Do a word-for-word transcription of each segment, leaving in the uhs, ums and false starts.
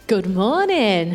Good morning.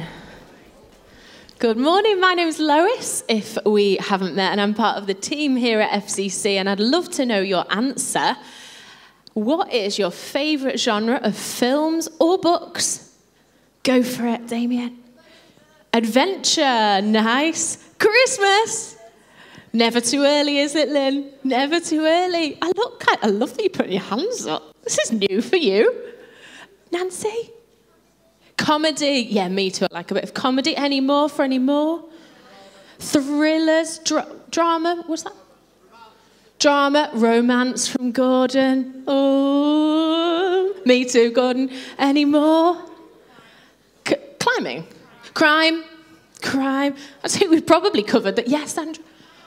Good morning, my name's Lois, if we haven't met, and I'm part of the team here at F C C, and I'd love to know your answer. What is your favourite genre of films or books? Go for it, Damien. Adventure, nice. Christmas. Never too early, is it, Lynn? Never too early. I look, I love that you put your hands up. This is new for you. Nancy? Comedy. Yeah, me too. I like a bit of comedy. Any more for any more? Thrillers. Dra- drama. What's that? Drama. Romance from Gordon. Oh, me too, Gordon. Any more? C- climbing. Crime. Crime. I think we've probably covered that. Yes, Andrew.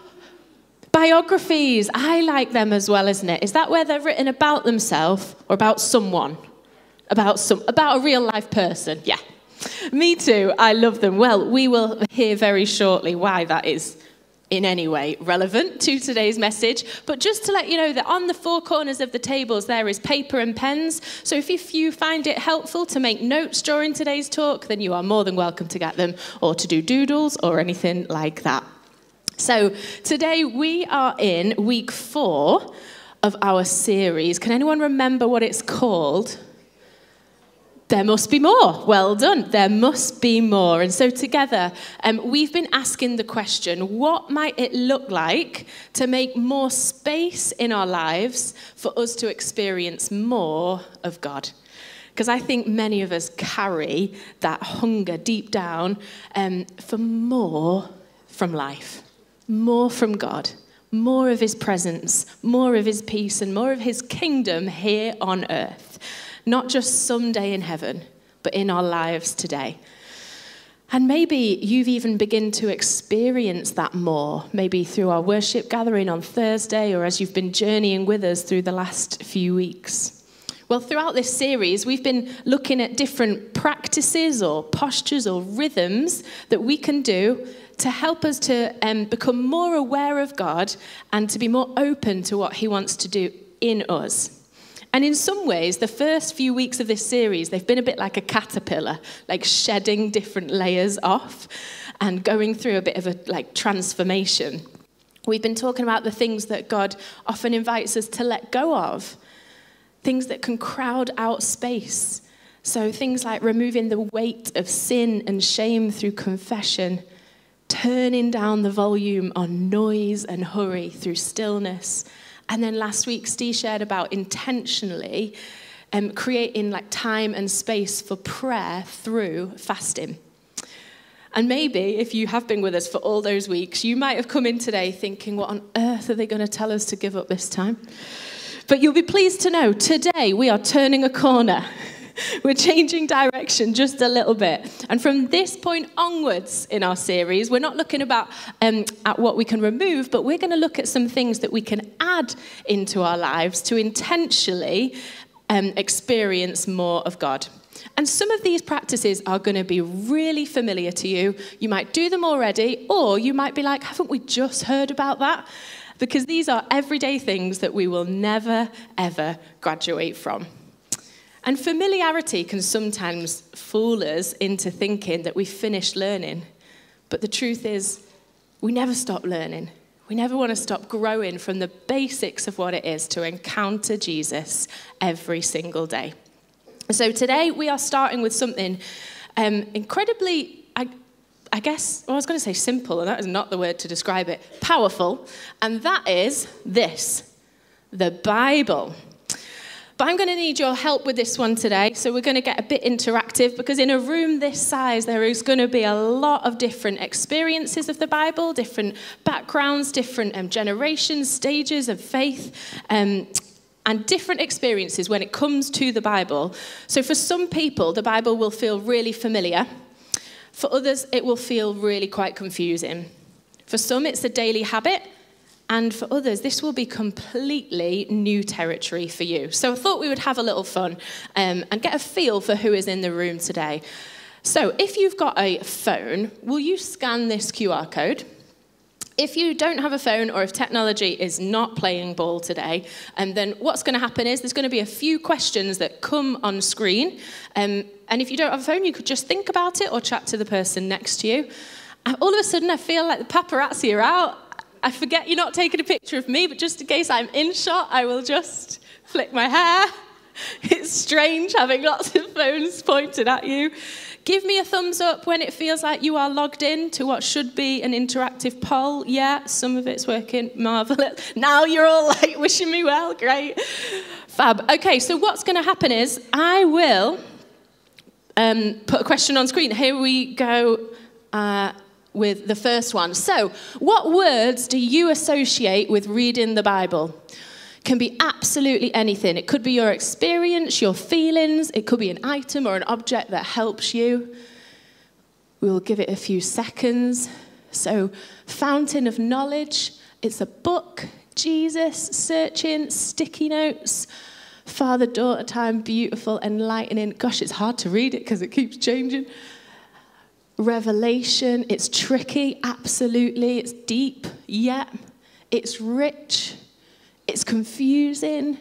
Biographies. I like them as well, isn't it? Is that where they're written about themselves or about someone? About some, about a real life person, yeah. Me too, I love them. Well, we will hear very shortly why that is in any way relevant to today's message. But just to let you know that on the four corners of the tables there is paper and pens. So if, if you find it helpful to make notes during today's talk, then you are more than welcome to get them or to do doodles or anything like that. So today we are in week four of our series. Can anyone remember what it's called? There must be more. Well done. There must be more. And so together, um, we've been asking the question, what might it look like to make more space in our lives for us to experience more of God? Because I think many of us carry that hunger deep down um, for more from life, more from God, more of his presence, more of his peace, and more of his kingdom here on earth. Not just someday in heaven, but in our lives today. And maybe you've even begun to experience that more, maybe through our worship gathering on Thursday, or as you've been journeying with us through the last few weeks. Well, throughout this series, we've been looking at different practices or postures or rhythms that we can do to help us to um, become more aware of God and to be more open to what he wants to do in us. And in some ways, the first few weeks of this series, they've been a bit like a caterpillar, like shedding different layers off and going through a bit of a like transformation. We've been talking about the things that God often invites us to let go of, things that can crowd out space. So things like removing the weight of sin and shame through confession, turning down the volume on noise and hurry through stillness. And then last week, Steve shared about intentionally um, creating like time and space for prayer through fasting. And maybe if you have been with us for all those weeks, you might have come in today thinking, what on earth are they going to tell us to give up this time? But you'll be pleased to know today we are turning a corner. We're changing direction just a little bit. And from this point onwards in our series, we're not looking about um, at what we can remove, but we're going to look at some things that we can add into our lives to intentionally um, experience more of God. And some of these practices are going to be really familiar to you. You might do them already, or you might be like, haven't we just heard about that? Because these are everyday things that we will never, ever graduate from. And familiarity can sometimes fool us into thinking that we've finished learning. But the truth is, we never stop learning. We never want to stop growing from the basics of what it is to encounter Jesus every single day. So today we are starting with something um, incredibly, I, I guess, well, I was going to say simple, and that is not the word to describe it, powerful. And that is this, the Bible. But I'm going to need your help with this one today. So we're going to get a bit interactive because in a room this size, there is going to be a lot of different experiences of the Bible, different backgrounds, different um, generations, stages of faith, um, and different experiences when it comes to the Bible. So for some people, the Bible will feel really familiar. For others, it will feel really quite confusing. For some, it's a daily habit. And for others, this will be completely new territory for you. So I thought we would have a little fun um, and get a feel for who is in the room today. So if you've got a phone, will you scan this Q R code? If you don't have a phone or if technology is not playing ball today, and um, then what's going to happen is there's going to be a few questions that come on screen. Um, and if you don't have a phone, you could just think about it or chat to the person next to you. And all of a sudden, I feel like the paparazzi are out. I forget you're not taking a picture of me, but just in case I'm in shot, I will just flick my hair. It's strange having lots of phones pointed at you. Give me a thumbs up when it feels like you are logged in to what should be an interactive poll. Yeah, some of it's working. Marvelous. Now you're all like wishing me well. Great. Fab. Okay, so what's going to happen is I will um, put a question on screen. Here we go uh, with the first one. So, what words do you associate with reading the Bible? Can be absolutely anything. It could be your experience, your feelings. It could be an item or an object that helps you. We will give it a few seconds. So, fountain of knowledge. It's a book. Jesus, searching, sticky notes. Father-daughter time, beautiful, enlightening. Gosh, it's hard to read it because it keeps changing. Revelation. It's tricky. Absolutely. It's deep. Yeah. It's rich. It's confusing.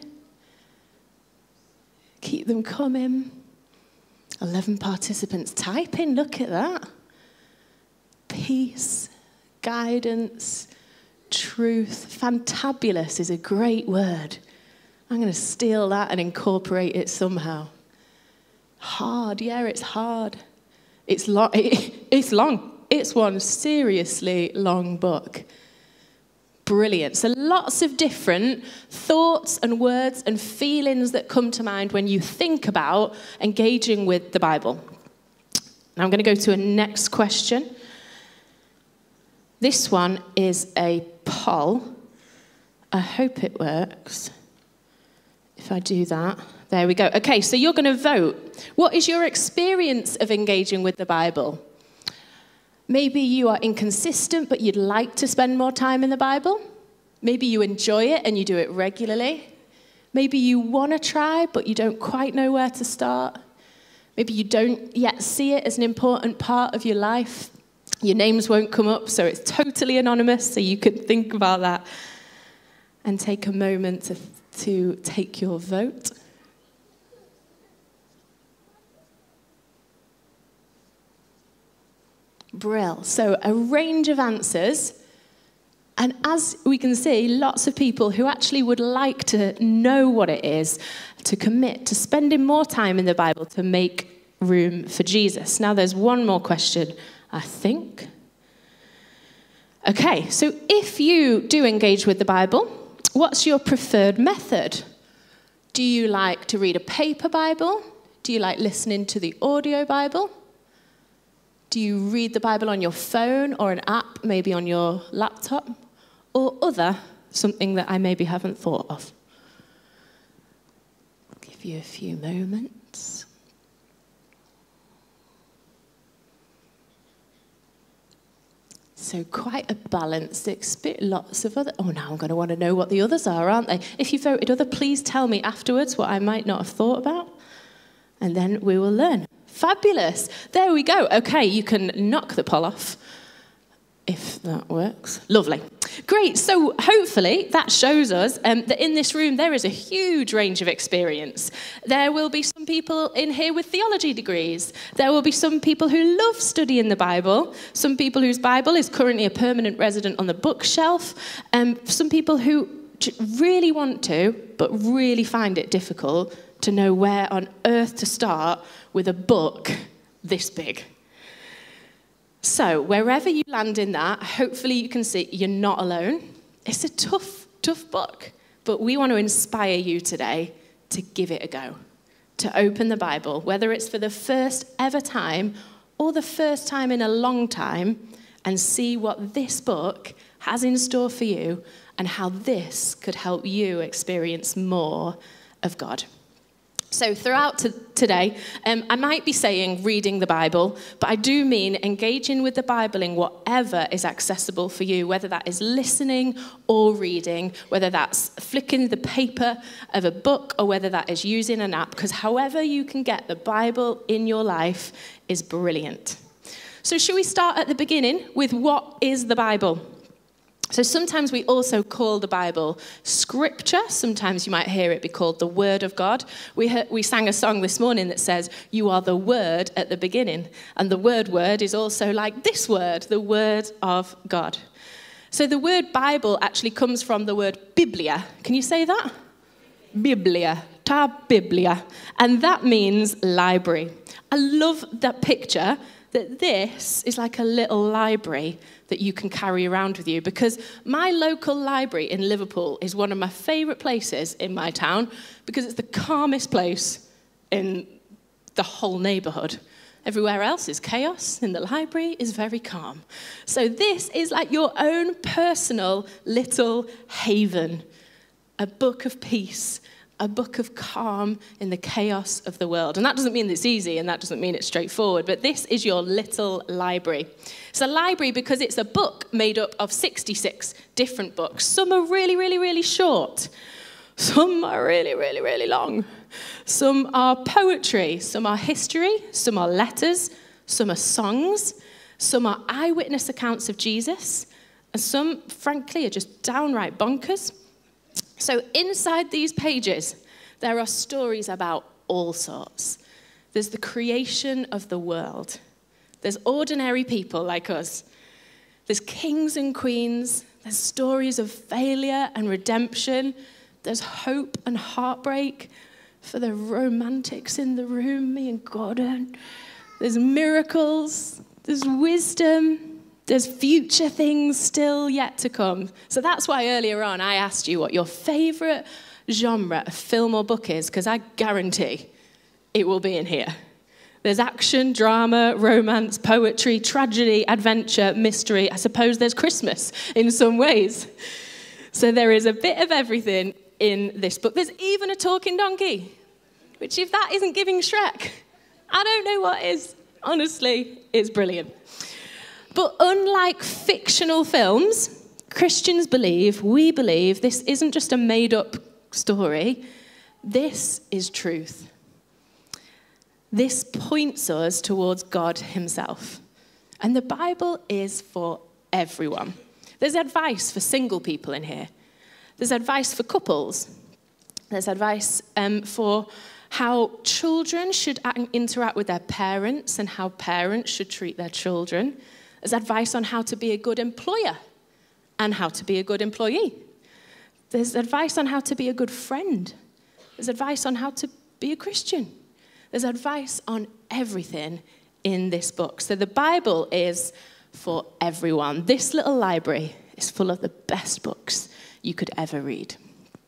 Keep them coming. eleven participants typing. Look at that. Peace, guidance, truth. Fantabulous is a great word. I'm going to steal that and incorporate it somehow. Hard. Yeah, it's hard. It's long. It, it's long. It's one seriously long book. Brilliant. So lots of different thoughts and words and feelings that come to mind when you think about engaging with the Bible. Now I'm going to go to a next question. This one is a poll. I hope it works. If I do that, there we go. Okay, so you're going to vote. What is your experience of engaging with the Bible? Maybe you are inconsistent, but you'd like to spend more time in the Bible. Maybe you enjoy it and you do it regularly. Maybe you want to try, but you don't quite know where to start. Maybe you don't yet see it as an important part of your life. Your names won't come up, so it's totally anonymous, so you can think about that and take a moment to, to take your vote. Brill. So a range of answers. And as we can see, lots of people who actually would like to know what it is to commit to spending more time in the Bible to make room for Jesus. Now there's one more question, I think. Okay, so if you do engage with the Bible, what's your preferred method? Do you like to read a paper Bible? Do you like listening to the audio Bible? Do you read the Bible on your phone or an app, maybe on your laptop? Or other, something that I maybe haven't thought of? I'll give you a few moments. So quite a balanced experience. Lots of other... Oh, now I'm going to want to know what the others are, aren't they? If you voted other, please tell me afterwards what I might not have thought about. And then we will learn. Fabulous. There we go. Okay, you can knock the poll off, if that works. Lovely. Great. So hopefully that shows us um, that in this room there is a huge range of experience. There will be some people in here with theology degrees. There will be some people who love studying the Bible. Some people whose Bible is currently a permanent resident on the bookshelf. Um, some people who really want to, but really find it difficult to know where on earth to start with a book this big. So wherever you land in that, hopefully you can see you're not alone. It's a tough, tough book, but we want to inspire you today to give it a go, to open the Bible, whether it's for the first ever time or the first time in a long time, and see what this book has in store for you and how this could help you experience more of God. So throughout t- today, um, I might be saying reading the Bible, but I do mean engaging with the Bible in whatever is accessible for you, whether that is listening or reading, whether that's flicking the paper of a book or whether that is using an app, because however you can get the Bible in your life is brilliant. So should we start at the beginning with what is the Bible? So sometimes we also call the Bible scripture. Sometimes you might hear it be called the Word of God. We heard, we sang a song this morning that says, you are the Word at the beginning. And the word word is also like this word, the Word of God. So the word Bible actually comes from the word Biblia. Can you say that? Biblia, ta Biblia. And that means library. I love that picture that this is like a little library that you can carry around with you, because my local library in Liverpool is one of my favourite places in my town because it's the calmest place in the whole neighbourhood. Everywhere else is chaos, and the library is very calm. So this is like your own personal little haven, a book of peace, a book of calm in the chaos of the world. And that doesn't mean it's easy, and that doesn't mean it's straightforward, but this is your little library. It's a library because it's a book made up of sixty-six different books. Some are really, really, really short. Some are really, really, really long. Some are poetry, some are history, some are letters, some are songs, some are eyewitness accounts of Jesus, and some, frankly, are just downright bonkers. So inside these pages, there are stories about all sorts. There's the creation of the world. There's ordinary people like us. There's kings and queens. There's stories of failure and redemption. There's hope and heartbreak for the romantics in the room, me and Gordon. There's miracles. There's wisdom. There's future things still yet to come. So that's why earlier on I asked you what your favourite genre of film or book is, because I guarantee it will be in here. There's action, drama, romance, poetry, tragedy, adventure, mystery. I suppose there's Christmas in some ways. So there is a bit of everything in this book. There's even a talking donkey, which if that isn't giving Shrek, I don't know what is. Honestly, it's brilliant. But unlike fictional films, Christians believe, we believe, this isn't just a made-up story. This is truth. This points us towards God himself. And the Bible is for everyone. There's advice for single people in here. There's advice for couples. There's advice um, for how children should interact with their parents and how parents should treat their children. There's advice on how to be a good employer and how to be a good employee. There's advice on how to be a good friend. There's advice on how to be a Christian. There's advice on everything in this book. So the Bible is for everyone. This little library is full of the best books you could ever read.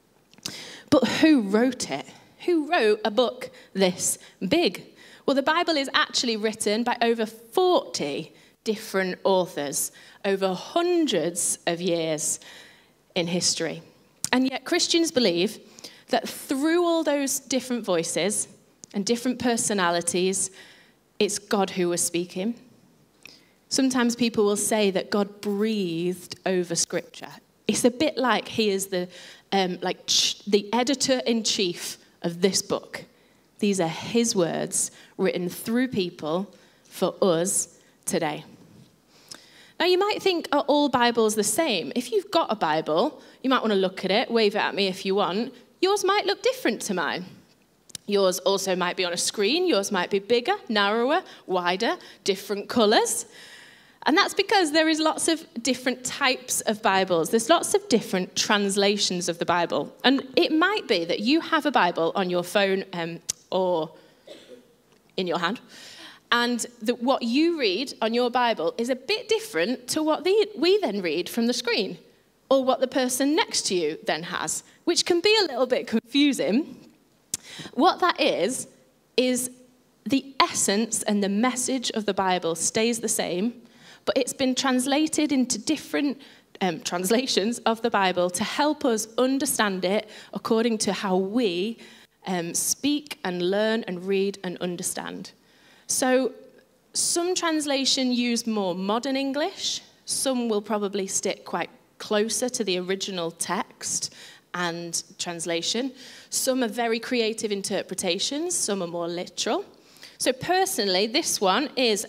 But who wrote it? Who wrote a book this big? Well, the Bible is actually written by over forty different authors over hundreds of years in history. And yet Christians believe that through all those different voices and different personalities, it's God who was speaking. Sometimes people will say that God breathed over Scripture. It's a bit like he is the, um, like ch- the editor-in-chief of this book. These are his words written through people for us today. Now, you might think, are all Bibles the same? If you've got a Bible, you might want to look at it, wave it at me if you want. Yours might look different to mine. Yours also might be on a screen. Yours might be bigger, narrower, wider, different colours. And that's because there is lots of different types of Bibles. There's lots of different translations of the Bible. And it might be that you have a Bible on your phone um, or in your hand, and that what you read on your Bible is a bit different to what the, we then read from the screen, or what the person next to you then has, which can be a little bit confusing. What that is, is the essence and the message of the Bible stays the same, but it's been translated into different um, translations of the Bible to help us understand it according to how we um, speak and learn and read and understand. So some translation use more modern English. Some will probably stick quite closer to the original text and translation. Some are very creative interpretations. Some are more literal. So personally, this one is an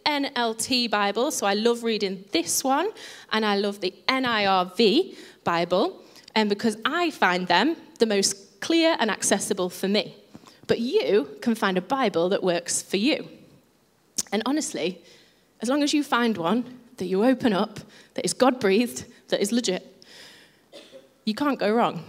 N L T Bible, so I love reading this one, and I love the N I R V Bible, and because I find them the most clear and accessible for me. But you can find a Bible that works for you. And honestly, as long as you find one that you open up, that is God-breathed, that is legit, you can't go wrong.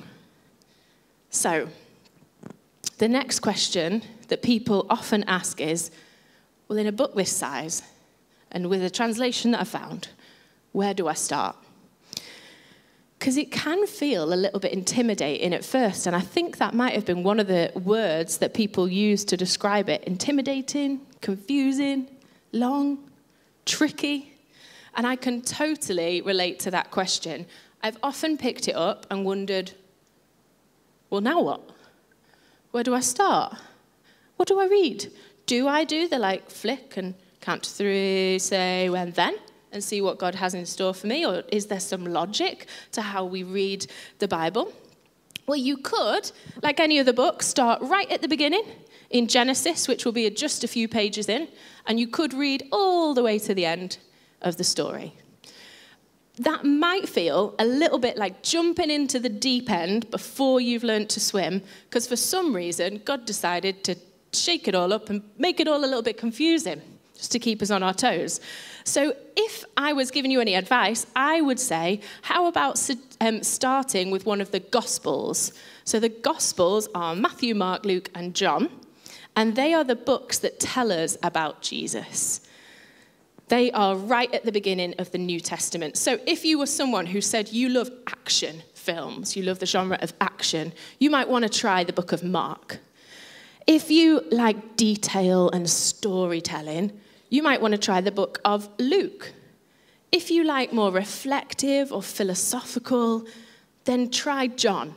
So, the next question that people often ask is, well, in a book this size, and with a translation that I found, where do I start? Because it can feel a little bit intimidating at first, and I think that might have been one of the words that people use to describe it. Intimidating, confusing, long, tricky. And I can totally relate to that question. I've often picked it up and wondered, well, now what? Where do I start? What do I read? Do I do the like flick and count to three, say when, then? And see what God has in store for me? Or is there some logic to how we read the Bible? Well, you could, like any other book, start right at the beginning in Genesis, which will be just a few pages in, and you could read all the way to the end of the story. That might feel a little bit like jumping into the deep end before you've learned to swim, because for some reason, God decided to shake it all up and make it all a little bit confusing, just to keep us on our toes. So if I was giving you any advice, I would say, how about um, starting with one of the Gospels? So the Gospels are Matthew, Mark, Luke, and John, and they are the books that tell us about Jesus. They are right at the beginning of the New Testament. So if you were someone who said you love action films, you love the genre of action, you might want to try the book of Mark. If you like detail and storytelling, you might want to try the book of Luke. If you like more reflective or philosophical, then try John.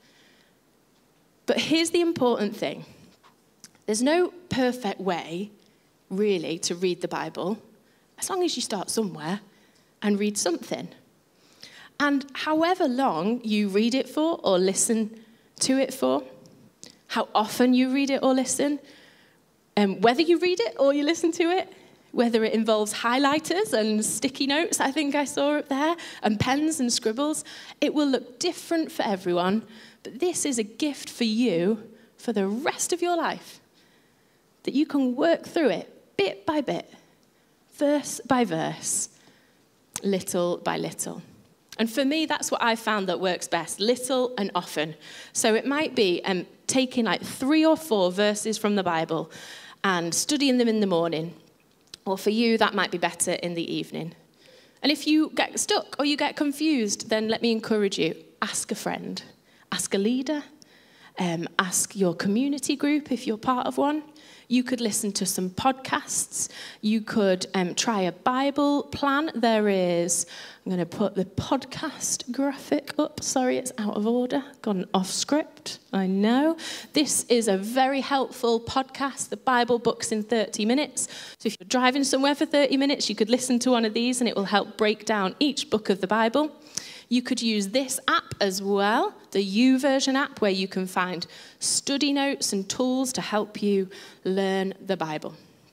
But here's the important thing. There's no perfect way, really, to read the Bible, as long as you start somewhere and read something. And however long you read it for or listen to it for, how often you read it or listen, and whether you read it or you listen to it, whether it involves highlighters and sticky notes, I think I saw up there, and pens and scribbles, it will look different for everyone, but this is a gift for you for the rest of your life, that you can work through it bit by bit, verse by verse, little by little. And for me, that's what I found that works best, little and often. So it might be um, taking like three or four verses from the Bible and studying them in the morning. Or for you, that might be better in the evening. And if you get stuck or you get confused, then let me encourage you, ask a friend, ask a leader, um, ask your community group if you're part of one. You could listen to some podcasts. You could um, try a Bible plan. There is, I'm going to put the podcast graphic up. Sorry, it's out of order. Gone off script. I know. This is a very helpful podcast, the Bible Books in thirty minutes. So if you're driving somewhere for thirty minutes, you could listen to one of these and it will help break down each book of the Bible. You could use this app as well, the YouVersion app, where you can find study notes and tools to help you learn the Bible.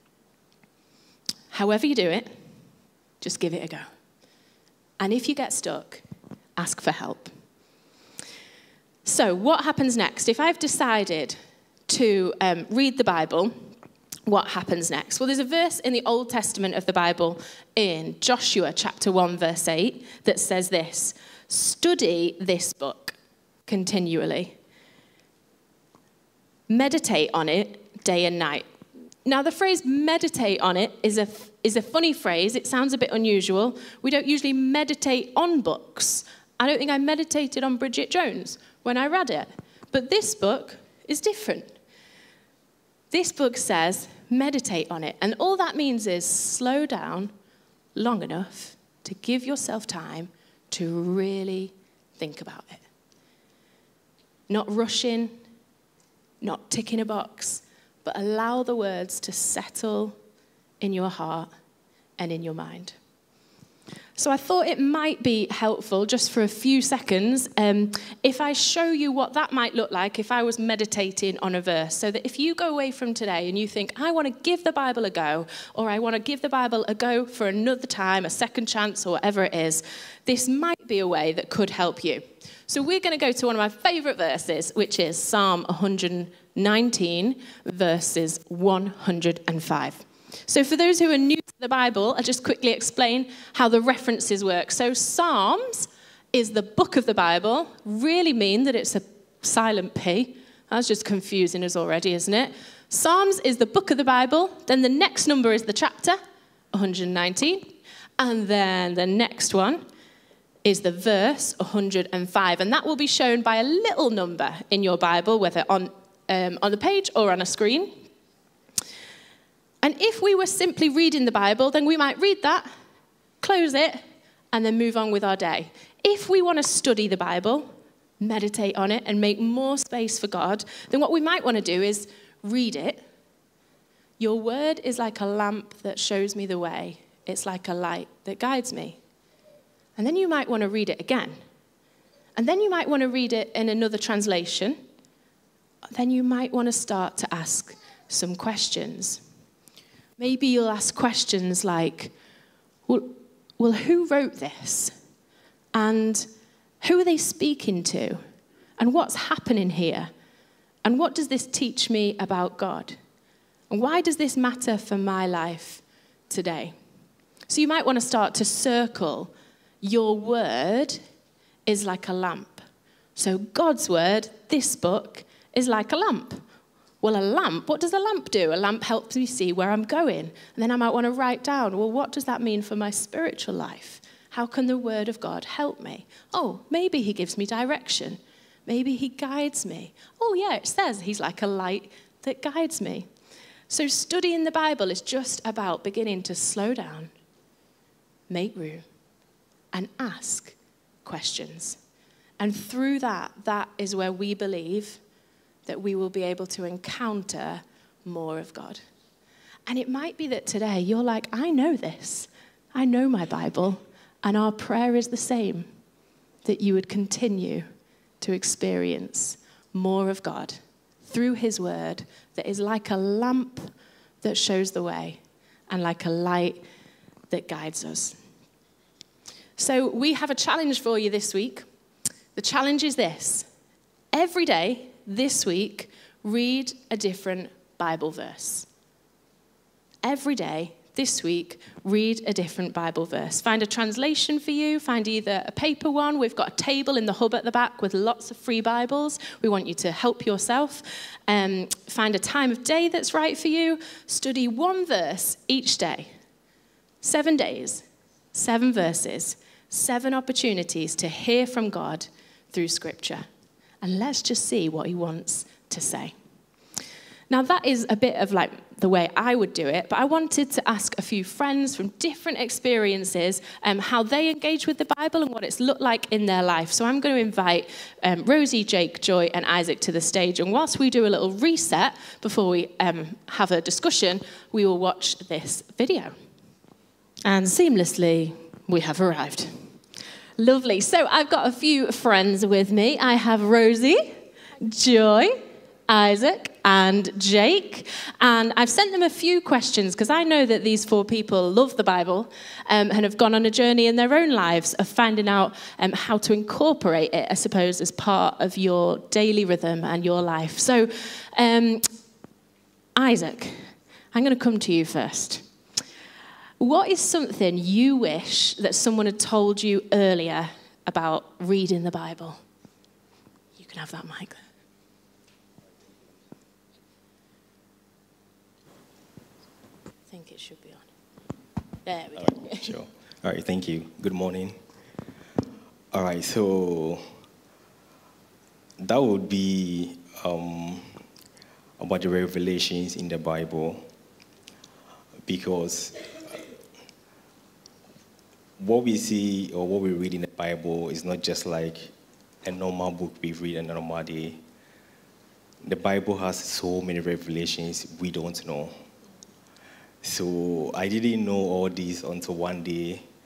However you do it, just give it a go. And if you get stuck, ask for help. So what happens next? If I've decided to um, read the Bible, what happens next? Well, there's a verse in the Old Testament of the Bible in Joshua chapter one, verse eight, that says this: study this book continually. Meditate on it day and night. Now, the phrase meditate on it is a, is a funny phrase. It sounds a bit unusual. We don't usually meditate on books. I don't think I meditated on Bridget Jones when I read it. But this book is different. This book says, meditate on it. And all that means is slow down long enough to give yourself time to really think about it. Not rushing, not ticking a box, but allow the words to settle in your heart and in your mind. So I thought it might be helpful, just for a few seconds, um, if I show you what that might look like if I was meditating on a verse. So that if you go away from today and you think, I want to give the Bible a go, or I want to give the Bible a go for another time, a second chance, or whatever it is, this might be a way that could help you. So we're going to go to one of my favourite verses, which is Psalm one nineteen, verses one hundred five. So for those who are new to the Bible, I'll just quickly explain how the references work. So Psalms is the book of the Bible, really mean that it's a silent P. That's just confusing us already, isn't it? Psalms is the book of the Bible, then the next number is the chapter, one hundred nineteen, and then the next one is the verse, one hundred five, and that will be shown by a little number in your Bible, whether on, um, on the page or on a screen. And if we were simply reading the Bible, then we might read that, close it, and then move on with our day. If we want to study the Bible, meditate on it, and make more space for God, then what we might want to do is read it. Your word is like a lamp that shows me the way. It's like a light that guides me. And then you might want to read it again. And then you might want to read it in another translation. Then you might want to start to ask some questions. Maybe you'll ask questions like, well, well, who wrote this? And who are they speaking to? And what's happening here? And what does this teach me about God? And why does this matter for my life today? So you might want to start to circle your word is like a lamp. So God's word, this book, is like a lamp. Well, a lamp, what does a lamp do? A lamp helps me see where I'm going. And then I might want to write down, well, what does that mean for my spiritual life? How can the word of God help me? Oh, maybe he gives me direction. Maybe he guides me. Oh, yeah, it says he's like a light that guides me. So studying the Bible is just about beginning to slow down, make room, and ask questions. And through that, that is where we believe that we will be able to encounter more of God. And it might be that today you're like, I know this. I know my Bible. And our prayer is the same, that you would continue to experience more of God through his word that is like a lamp that shows the way and like a light that guides us. So we have a challenge for you this week. The challenge is this. Every day, this week, read a different Bible verse. Every day, this week, read a different Bible verse. Find a translation for you. Find either a paper one. We've got a table in the hub at the back with lots of free Bibles. We want you to help yourself. Um, find a time of day that's right for you. Study one verse each day. Seven days, seven verses, seven opportunities to hear from God through Scripture. And let's just see what he wants to say. Now, that is a bit of like the way I would do it, but I wanted to ask a few friends from different experiences um, how they engage with the Bible and what it's looked like in their life. So I'm going to invite um, Rosie, Jake, Joy, and Isaac to the stage. And whilst we do a little reset before we um, have a discussion, we will watch this video. And seamlessly, we have arrived. Lovely. So I've got a few friends with me. I have Rosie, Joy, Isaac, and Jake. And I've sent them a few questions because I know that these four people love the Bible um, and have gone on a journey in their own lives of finding out um, how to incorporate it, I suppose, as part of your daily rhythm and your life. So, um, Isaac, I'm going to come to you first. What is something you wish that someone had told you earlier about reading the Bible? You can have that mic there. I think it should be on. There we All go. right, sure. All right, thank you. Good morning. All right, so that would be um, about the revelations in the Bible, because what we see or what we read in the Bible is not just like a normal book we read on a normal day. The Bible has so many revelations we don't know. So I didn't know all this until one day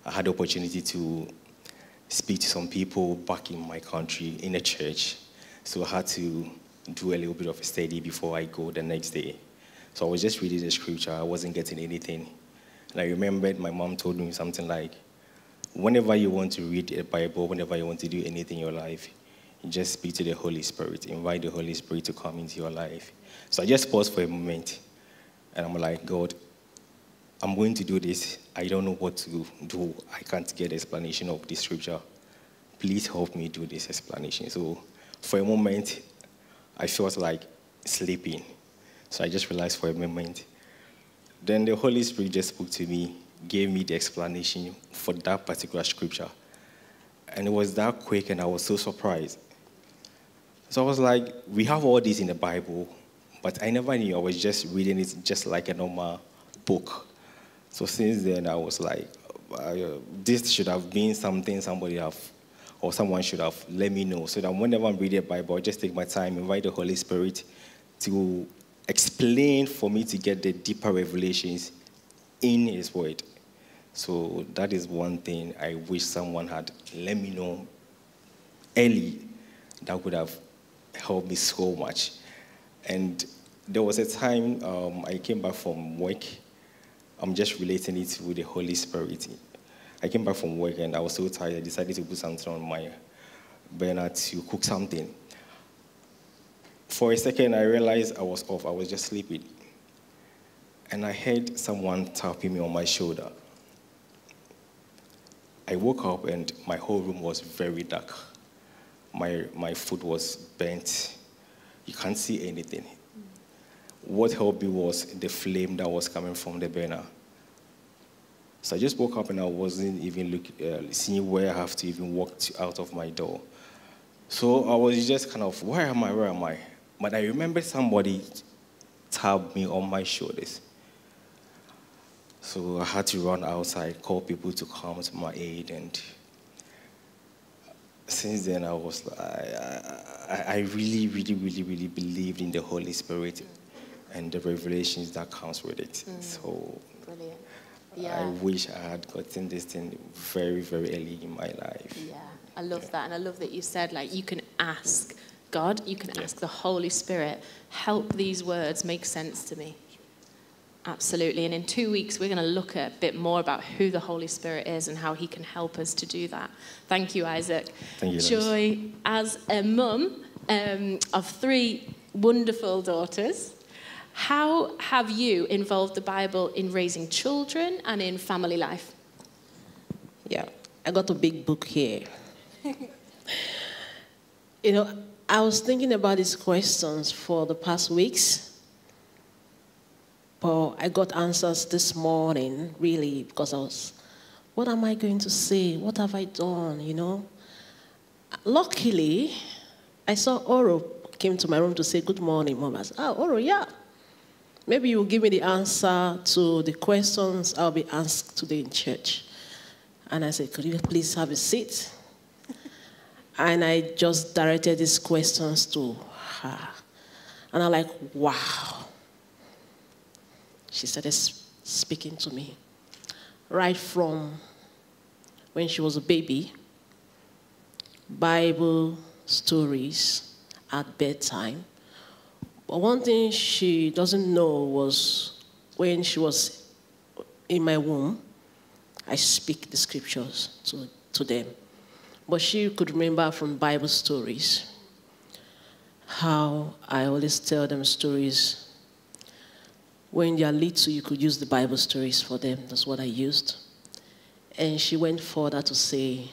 I had the opportunity to speak to some people back in my country in a church. So I had to do a little bit of a study before I go the next day. So I was just reading the scripture. I wasn't getting anything. And I remembered my mom told me something like, whenever you want to read a Bible, whenever you want to do anything in your life, you just speak to the Holy Spirit. Invite the Holy Spirit to come into your life. So I just paused for a moment. And I'm like, God, I'm going to do this. I don't know what to do. I can't get explanation of this scripture. Please help me do this explanation. So for a moment, I felt like sleeping. So I just realized for a moment. Then the Holy Spirit just spoke to me, gave me the explanation for that particular scripture. And it was that quick, and I was so surprised. So I was like, we have all this in the Bible, but I never knew. I was just reading it just like a normal book. So since then, I was like, uh, this should have been something somebody have, or someone should have let me know. So that whenever I'm reading the Bible, I just take my time, invite the Holy Spirit to explain for me to get the deeper revelations in His Word. So that is one thing I wish someone had let me know early. That would have helped me so much. And there was a time um, I came back from work. I'm just relating it with the Holy Spirit. I came back from work and I was so tired. I decided to put something on my burner to cook something. For a second, I realized I was off. I was just sleeping. And I heard someone tapping me on my shoulder. I woke up and my whole room was very dark. My, my foot was bent. You can't see anything. What helped me was the flame that was coming from the burner. So I just woke up and I wasn't even look, uh, seeing where I have to even walk to, out of my door. So I was just kind of, where am I, where am I? But I remember somebody tapped me on my shoulders. So I had to run outside, call people to come to my aid, and since then I was, I, I, I really, really, really, really believed in the Holy Spirit mm. and the revelations that comes with it. Mm. So brilliant. Yeah. I wish I had gotten this thing very, very early in my life. Yeah, I love yeah. that, and I love that you said, like, you can ask God, you can yeah. ask the Holy Spirit, help these words make sense to me. Absolutely. And in two weeks, we're going to look at a bit more about who the Holy Spirit is and how He can help us to do that. Thank you, Isaac. Thank you, Joy, Liz. as a mum um, of three wonderful daughters, how have you involved the Bible in raising children and in family life? Yeah, I got a big book here. You know, I was thinking about these questions for the past weeks. But I got answers this morning, really, because I was, what am I going to say? What have I done, you know? Luckily, I saw Oro came to my room to say, good morning, Mom. I said, oh, Oro, yeah. Maybe you'll give me the answer to the questions I'll be asked today in church. And I said, could you please have a seat? And I just directed these questions to her. And I'm like, wow. She started speaking to me right from when she was a baby, Bible stories at bedtime. But one thing she doesn't know was when she was in my womb, I speak the scriptures to, to them. But she could remember from Bible stories how I always tell them stories. When they are little, you could use the Bible stories for them. That's what I used. And she went further to say,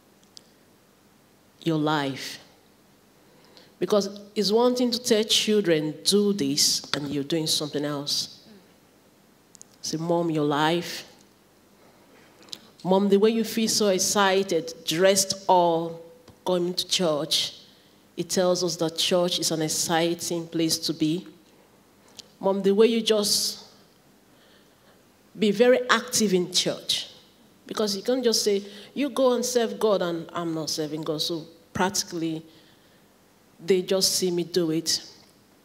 your life. Because it's one thing to tell children, do this, and you're doing something else. Say, Mom, your life. Mom, the way you feel so excited, dressed all, going to church, it tells us that church is an exciting place to be. Mom, the way you just be very active in church. Because you can't just say, you go and serve God and I'm not serving God. So practically, they just see me do it.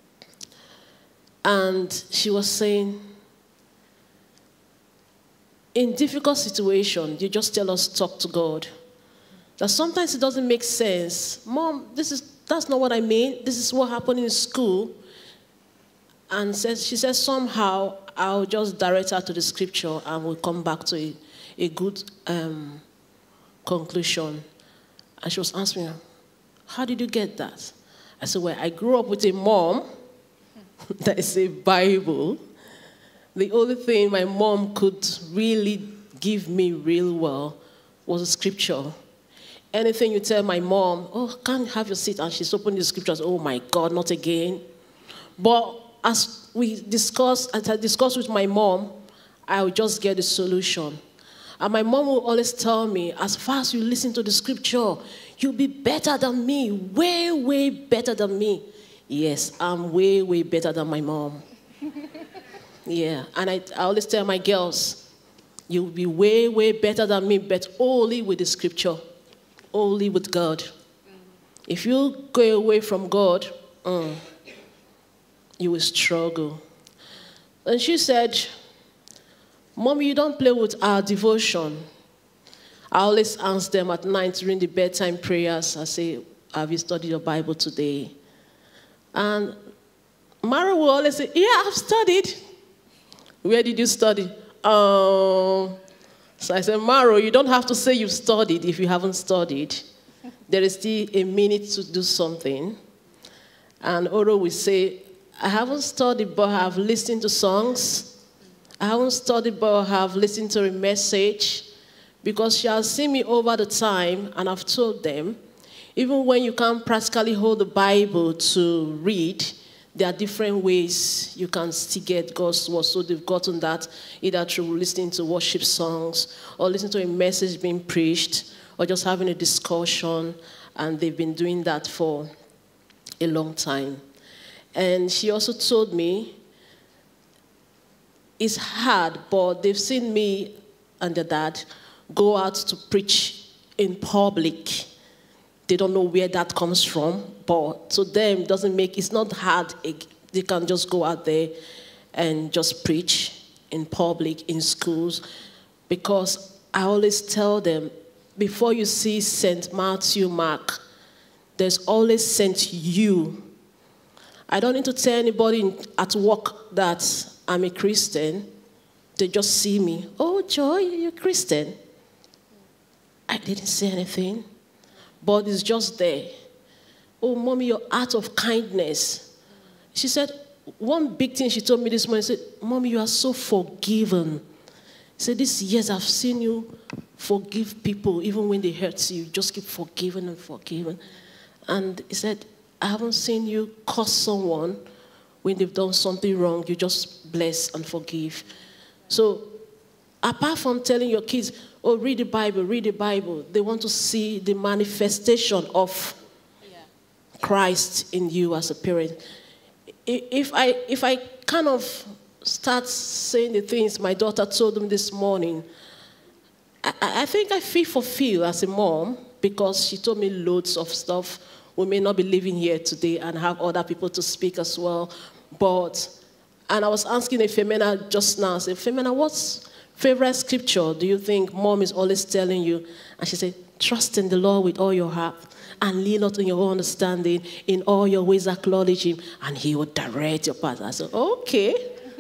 And she was saying, in difficult situations, you just tell us, talk to God. That sometimes it doesn't make sense. Mom, this is that's not what I mean. This is what happened in school. And says, she says, somehow, I'll just direct her to the scripture and we'll come back to a, a good um, conclusion. And she was asking me, how did you get that? I said, well, I grew up with a mom that is a Bible. The only thing my mom could really give me real well was a scripture. Anything you tell my mom, oh, can't have your seat, and she's opened the scriptures, oh my God, not again. But as we discussed, as I discussed with my mom, I would just get the solution. And my mom will always tell me, as far as you listen to the scripture, you'll be better than me, way, way better than me. Yes, I'm way, way better than my mom. Yeah, and I, I always tell my girls, you'll be way, way better than me, but only with the scripture, only with God. If you go away from God, mm, you will struggle. And she said, Mommy, you don't play with our devotion. I always ask them at night during the bedtime prayers, I say, have you studied your Bible today? And Mara will always say, yeah, I've studied. Where did you study? Um, so I said, Maro, you don't have to say you've studied if you haven't studied. There is still a minute to do something. And Oro will say, I haven't studied, but I have listened to songs. I haven't studied, but I have listened to a message. Because she has seen me over the time, and I've told them, even when you can't practically hold the Bible to read, there are different ways you can still get God's word. So they've gotten that either through listening to worship songs, or listening to a message being preached, or just having a discussion, and they've been doing that for a long time. And she also told me, it's hard, but they've seen me and their dad go out to preach in public. They don't know where that comes from, but to them, it doesn't make, it's not hard. They can just go out there and just preach in public, in schools, because I always tell them, before you see Saint Matthew, Mark, there's always Saint you. I don't need to tell anybody at work that I'm a Christian. They just see me. Oh, Joy, you're a Christian. I didn't say anything, but it's just there. Oh, Mommy, your heart of kindness. She said, one big thing she told me this morning, she said, Mommy, you are so forgiven. She said, these years I've seen you forgive people, even when they hurt you. Just keep forgiving and forgiving. And he said, I haven't seen you curse someone when they've done something wrong. You just bless and forgive. So apart from telling your kids, oh, read the Bible, read the Bible, they want to see the manifestation of yeah. Christ in you as a parent. If I, if I kind of start saying the things my daughter told them this morning, I, I think I feel fulfilled as a mom, because she told me loads of stuff. We may not be living here today and have other people to speak as well. But, and I was asking Femena just now, I said, Femena, what's favorite scripture do you think Mom is always telling you? And she said, trust in the Lord with all your heart and lean not on your own understanding. In all your ways acknowledge him and he will direct your path. I said, okay.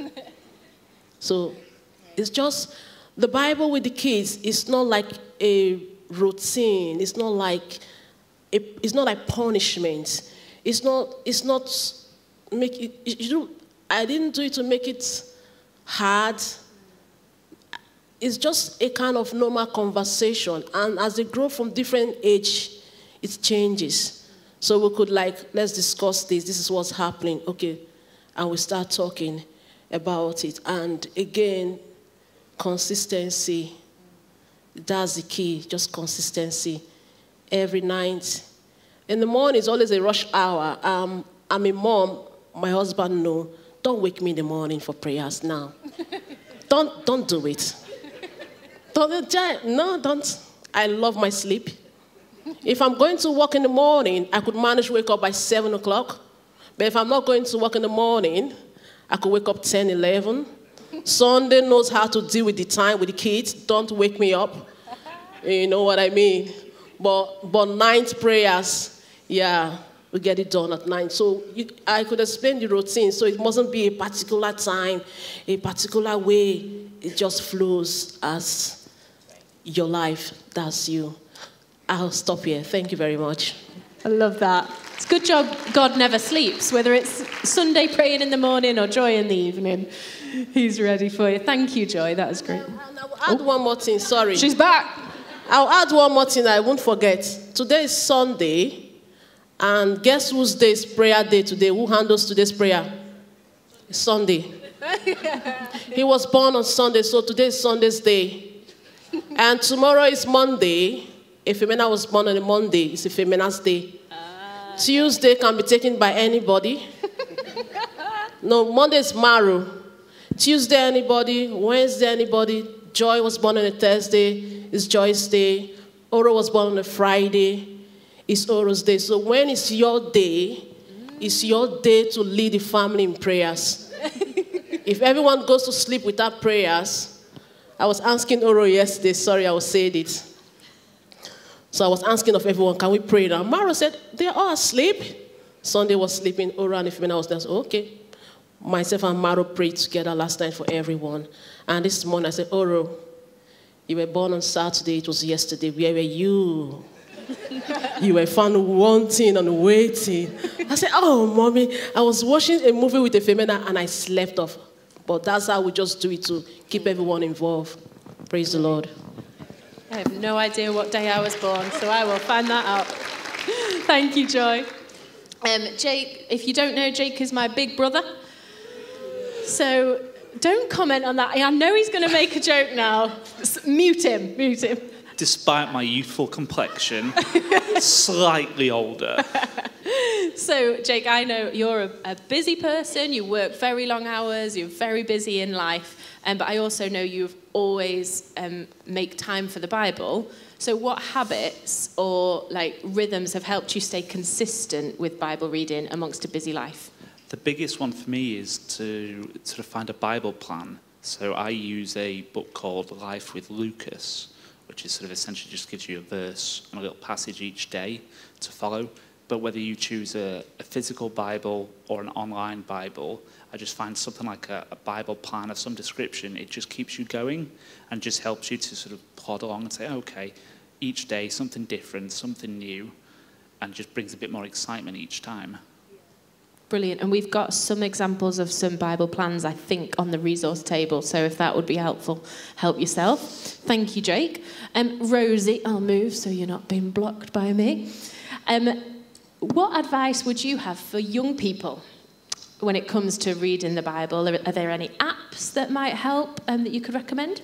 So it's just, the Bible with the kids is not like a routine. It's not like, a, it's not like punishment. It's not, it's not, make it, you know, I didn't do it to make it hard. It's just a kind of normal conversation. And as they grow from different age, it changes. So we could like, let's discuss this. This is what's happening. Okay. And we start talking about it. And again, consistency. That's the key, just consistency. Every night. In the morning, it's always a rush hour. Um, I'm a mom. My husband knows. Don't wake me in the morning for prayers now. don't, don't do it. Don't, no, don't. I love my sleep. If I'm going to work in the morning, I could manage to wake up by seven o'clock. But if I'm not going to work in the morning, I could wake up ten, eleven. Sunday knows how to deal with the time with the kids. Don't wake me up. You know what I mean? But, but night prayers, yeah, we get it done at night. So you, I could explain the routine. So it mustn't be a particular time, a particular way. It just flows as your life. That's you. I'll stop here. Thank you very much. I love that. It's a good job God never sleeps, whether it's Sunday praying in the morning or Joy in the evening. He's ready for you. Thank you, Joy. That was great. I'll add oh. one more thing. Sorry. She's back. I'll add one more thing I won't forget. Today is Sunday. And guess whose day is prayer day today? Who handles today's prayer? It's Sunday. He was born on Sunday, so today is Sunday's day. And tomorrow is Monday. If Femina was born on a Monday, it's a Femina's day. Uh, Tuesday can be taken by anybody. No, Monday is Maru. Tuesday, anybody. Wednesday, anybody. Joy was born on a Thursday. It's Joy's day. Oro was born on a Friday. It's Oro's day. So when it's your day, it's your day to lead the family in prayers. If everyone goes to sleep without prayers, I was asking Oro yesterday, sorry, I was saying it. So I was asking of everyone, can we pray now? Mara said, they're all asleep. Sunday was sleeping, Oro and Ifemina was there. So, okay. Myself and Maro prayed together last night for everyone. And this morning I said, Oro, you were born on Saturday, it was yesterday. Where were you? You were found wanting and waiting. I said, oh, mommy, I was watching a movie with a Femina and I slept off. But that's how we just do it to keep everyone involved. Praise the Lord. I have no idea what day I was born, so I will find that out. Thank you, Joy. Um, Jake, if you don't know, Jake is my big brother. So don't comment on that. I know he's going to make a joke now. Mute him, mute him. Despite my youthful complexion, slightly older. So, Jake, I know you're a, a busy person. You work very long hours. You're very busy in life. Um, but I also know you've always um, make time for the Bible. So what habits or like rhythms have helped you stay consistent with Bible reading amongst a busy life? The biggest one for me is to sort of find a Bible plan. So I use a book called Life with Lucas, which is sort of essentially just gives you a verse and a little passage each day to follow. But whether you choose a, a physical Bible or an online Bible, I just find something like a, a Bible plan of some description. It just keeps you going and just helps you to sort of plod along and say, okay, each day something different, something new, and just brings a bit more excitement each time. Brilliant. And we've got some examples of some Bible plans, I think, on the resource table. So if that would be helpful, help yourself. Thank you, Jake. Um, Rosie, I'll move so you're not being blocked by me. Um, what advice would you have for young people when it comes to reading the Bible? Are, are there any apps that might help um, that you could recommend?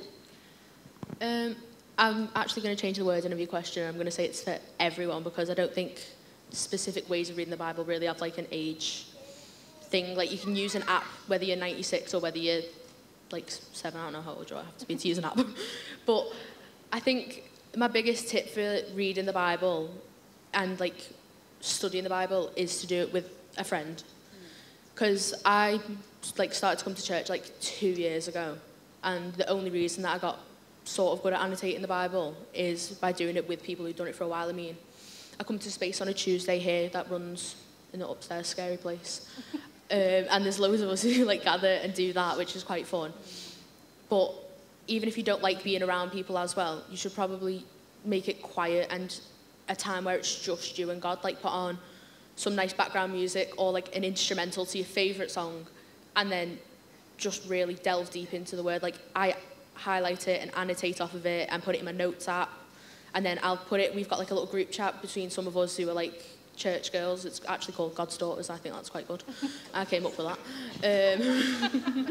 Um, I'm actually going to change the wording of your question. I'm going to say it's for everyone because I don't think specific ways of reading the Bible really have like an age thing. Like you can use an app whether you're ninety-six or whether you're like seven. I don't know how old you are, I have to be to use an app. But I think my biggest tip for reading the Bible and like studying the Bible is to do it with a friend. Because I like started to come to church like two years ago, and the only reason that I got sort of good at annotating the Bible is by doing it with people who've done it for a while. I mean, I come to Space on a Tuesday here that runs in the upstairs scary place, um, and there's loads of us who like gather and do that, which is quite fun. But even if you don't like being around people as well, you should probably make it quiet and a time where it's just you and God. Like put on some nice background music or like an instrumental to your favourite song, and then just really delve deep into the word. Like I highlight it and annotate off of it and put it in my notes app, and then I'll put it, we've got like a little group chat between some of us who are like church girls. It's actually called God's Daughters. I think that's quite good. I came up with that. Um,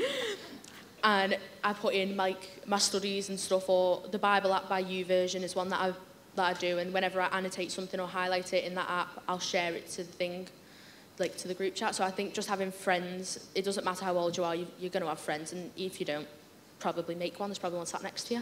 and I put in like my studies and stuff, or the Bible app by YouVersion is one that I that I do, and whenever I annotate something or highlight it in that app, I'll share it to the thing, like to the group chat. So I think just having friends, it doesn't matter how old you are, you, you're going to have friends, and if you don't, probably make one. There's probably one sat next to you.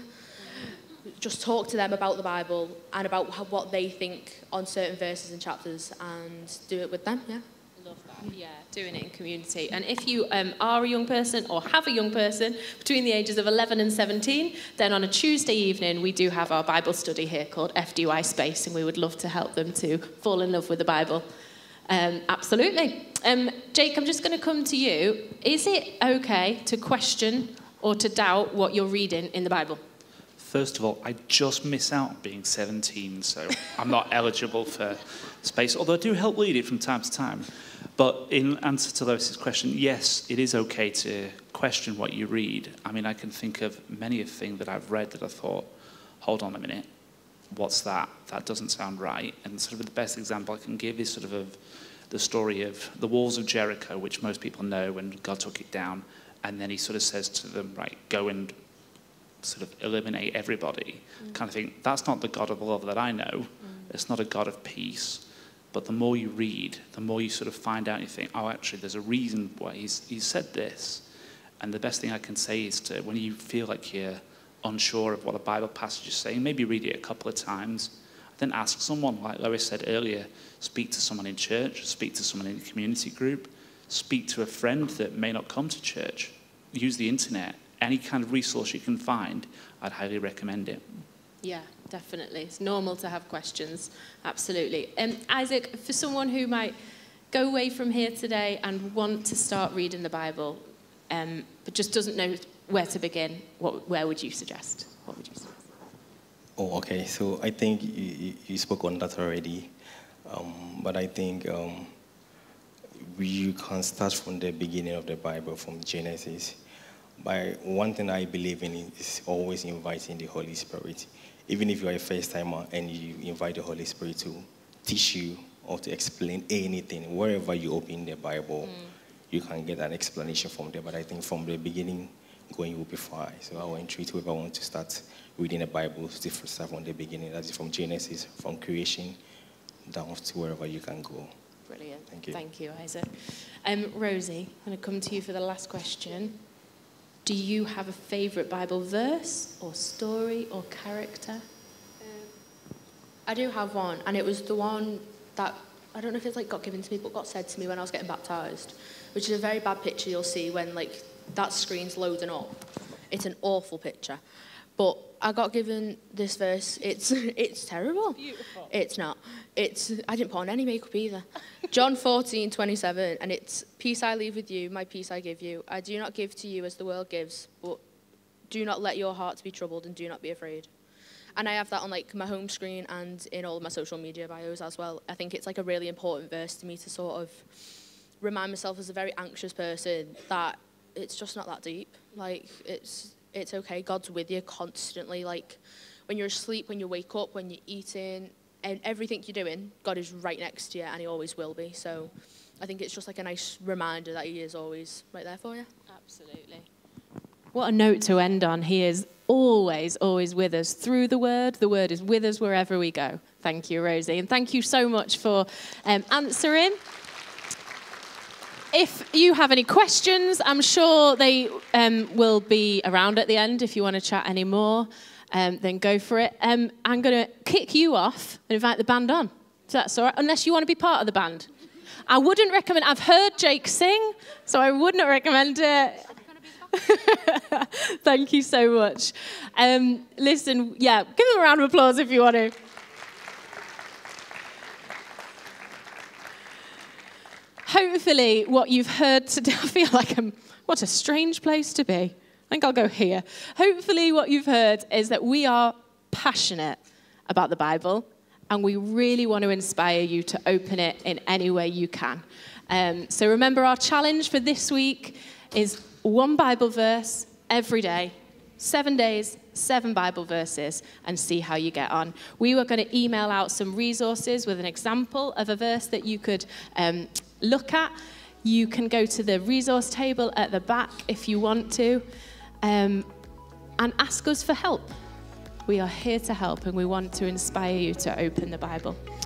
Just talk to them about the Bible and about how, what they think on certain verses and chapters, and do it with them. Yeah. Love that. Yeah, doing it in community. And if you um, are a young person or have a young person between the ages of eleven and seventeen, then on a Tuesday evening we do have our Bible study here called F D Y Space, and we would love to help them to fall in love with the Bible. Um, absolutely. Um, Jake, I'm just going to come to you. Is it okay to question or to doubt what you're reading in the Bible? First of all, I just miss out on being seventeen, so I'm not eligible for space, although I do help lead it from time to time. But in answer to Lois's question, yes, it is okay to question what you read. I mean, I can think of many a thing that I've read that I thought, hold on a minute, what's that? That doesn't sound right. And sort of the best example I can give is sort of, of the story of the walls of Jericho, which most people know when God took it down. And then he sort of says to them, right, go and sort of eliminate everybody. Mm. Kind of think, that's not the God of love that I know. Mm. It's not a God of peace. But the more you read, the more you sort of find out, you think, oh, actually, there's a reason why he's, he's said this. And the best thing I can say is to, when you feel like you're unsure of what a Bible passage is saying, maybe read it a couple of times, then ask someone, like Lois said earlier, speak to someone in church, speak to someone in a community group, speak to a friend that may not come to church, use the internet, any kind of resource you can find, I'd highly recommend it. Yeah, definitely. It's normal to have questions. Absolutely. Um, Isaac, for someone who might go away from here today and want to start reading the Bible, um, but just doesn't know where to begin, what, where would you suggest? What would you suggest? Oh, okay. So I think you, you spoke on that already. Um, but I think um, you can start from the beginning of the Bible, from Genesis. But one thing I believe in is always inviting the Holy Spirit. Even if you're a first-timer and you invite the Holy Spirit to teach you or to explain anything, wherever you open the Bible, mm. you can get an explanation from there. But I think from the beginning, going will be fine. So I will entreat whoever wants to start reading the Bible, to start from the beginning. That is from Genesis, from creation, down to wherever you can go. Brilliant. Thank you. Thank you, Isaac. Um, Rosie, I'm going to come to you for the last question. Do you have a favourite Bible verse or story or character? Um, I do have one, and it was the one that, I don't know if it's like got given to me, but got said to me when I was getting baptised, which is a very bad picture you'll see when like that screen's loading up. It's an awful picture. But I got given this verse. It's it's terrible. Beautiful. It's not. It's I didn't put on any makeup either. John fourteen twenty-seven, and it's, peace I leave with you, my peace I give you. I do not give to you as the world gives, but do not let your hearts be troubled and do not be afraid. And I have that on like my home screen and in all of my social media bios as well. I think it's like a really important verse to me to sort of remind myself as a very anxious person that it's just not that deep. Like it's it's okay. God's with you constantly. Like when you're asleep, when you wake up, when you're eating, and everything you're doing, God is right next to you, and he always will be. So I think it's just like a nice reminder that he is always right there for you. Absolutely. What a note to end on. He is always, always with us through the Word. The Word is with us wherever we go. Thank you, Rosie. And thank you so much for um, answering. If you have any questions, I'm sure they um, will be around at the end if you want to chat any more. Um, then go for it. Um, I'm going to kick you off and invite the band on. So that's all right, unless you want to be part of the band. I wouldn't recommend, I've heard Jake sing, so I would not recommend it. Thank you so much. Um, listen, yeah, give them a round of applause if you want to. Hopefully what you've heard today, I feel like I'm, what a strange place to be. I think I'll go here. Hopefully what you've heard is that we are passionate about the Bible, and we really want to inspire you to open it in any way you can. Um, so remember, our challenge for this week is one Bible verse every day, seven days, seven Bible verses, and see how you get on. We were going to email out some resources with an example of a verse that you could um, look at. You can go to the resource table at the back if you want to, um, and ask us for help. We are here to help, and we want to inspire you to open the Bible.